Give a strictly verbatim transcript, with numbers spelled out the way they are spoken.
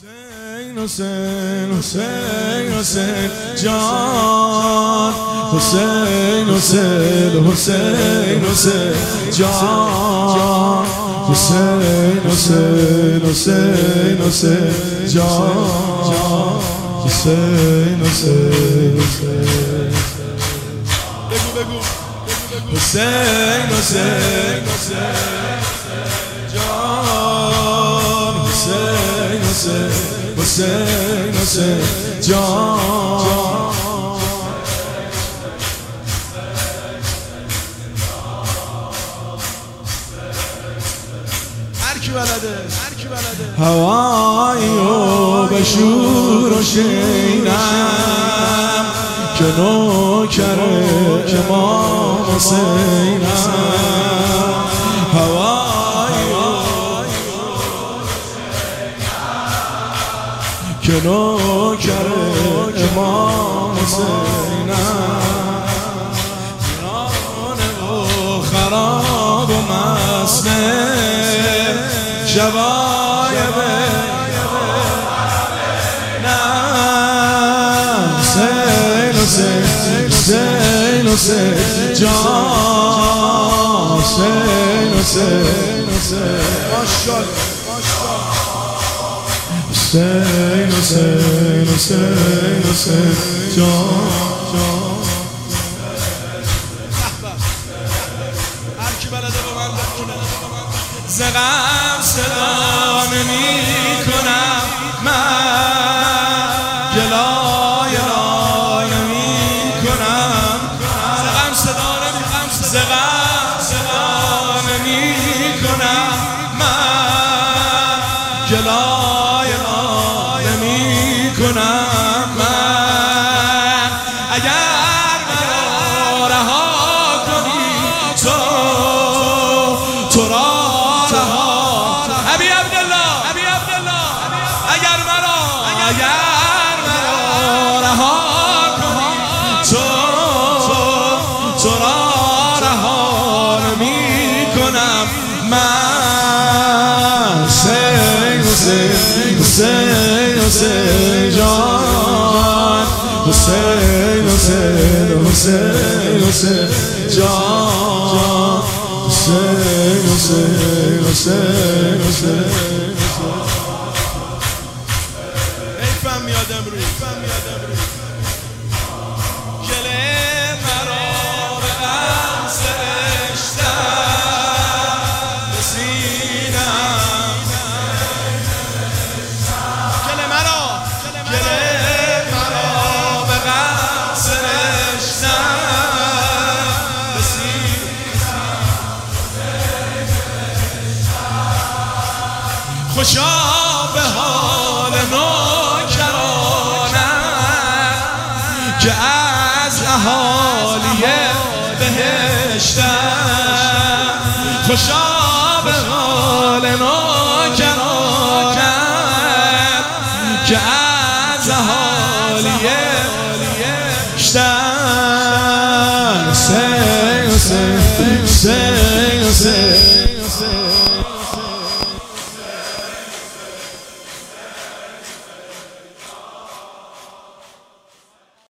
حسین حسین حسین حسین جان حسین حسین حسین حسین جان حسین حسین حسین حسین جان حسین حسین حسین بگو بگو حسین حسین حسین جان حسین حسین حسین حسین جان هر کی بلده هر کی بلده هواییو به شور و شینم که نوکر امام حسینم هواییو که نوکر امام حسینم ویرانه و خراب و مسنه شبایب حسین حسین حسین حسین جان حسین حسین حسین حسین حسین حسین حسین جان هر کی بلده به من بکنه ز غم صدا نمی کنم من گلای را نمی کنم ز غم صدا نمی ز غم صدا نمی کنم من گلای را نمی کنم من اگر مرا رها کنی تو تو را اگر مرا اگر مرا رها کنی تو تو را رها نمی کنم من حسین حسین حسین حسین جان حسین حسین حسین حسین جان حسین حسین حسین حسین فهم میاد امروز فهم میاد امروز گل مرا به غم سرشتم به سینم گل مرا گل مرا به غم سرشتم به سینم خوشا به حال که از اهالی بهشتم خوشا به حال نوکرانم که از اهالی بهشتم حسین حسین حسین حسین